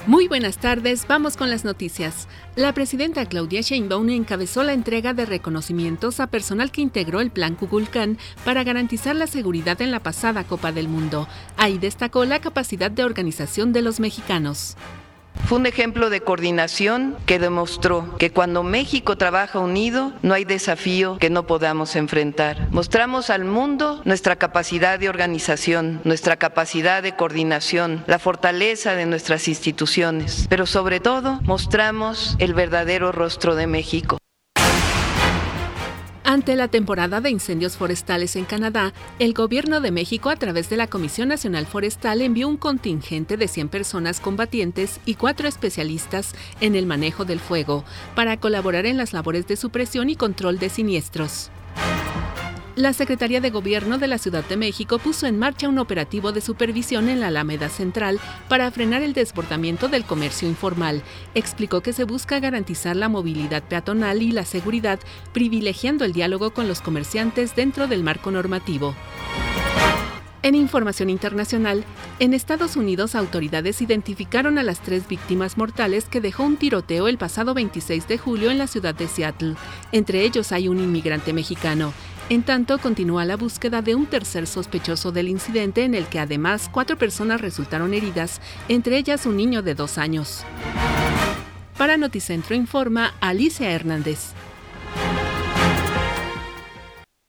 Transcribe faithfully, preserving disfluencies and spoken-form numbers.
Muy buenas tardes, vamos con las noticias. La presidenta Claudia Sheinbaum encabezó la entrega de reconocimientos a personal que integró el Plan Kukulcán para garantizar la seguridad en la pasada Copa del Mundo. Ahí destacó la capacidad de organización de los mexicanos. Fue un ejemplo de coordinación que demostró que cuando México trabaja unido, no hay desafío que no podamos enfrentar. Mostramos al mundo nuestra capacidad de organización, nuestra capacidad de coordinación, la fortaleza de nuestras instituciones, pero sobre todo mostramos el verdadero rostro de México. Ante la temporada de incendios forestales en Canadá, el Gobierno de México, a través de la Comisión Nacional Forestal, envió un contingente de cien personas combatientes y cuatro especialistas en el manejo del fuego para colaborar en las labores de supresión y control de siniestros. La Secretaría de Gobierno de la Ciudad de México puso en marcha un operativo de supervisión en la Alameda Central para frenar el desbordamiento del comercio informal. Explicó que se busca garantizar la movilidad peatonal y la seguridad, privilegiando el diálogo con los comerciantes dentro del marco normativo. En información internacional, en Estados Unidos, autoridades identificaron a las tres víctimas mortales que dejó un tiroteo el pasado veintiséis de julio en la ciudad de Seattle. Entre ellos hay un inmigrante mexicano. En tanto, continúa la búsqueda de un tercer sospechoso del incidente, en el que además cuatro personas resultaron heridas, entre ellas un niño de dos años. Para Noticentro informa Alicia Hernández.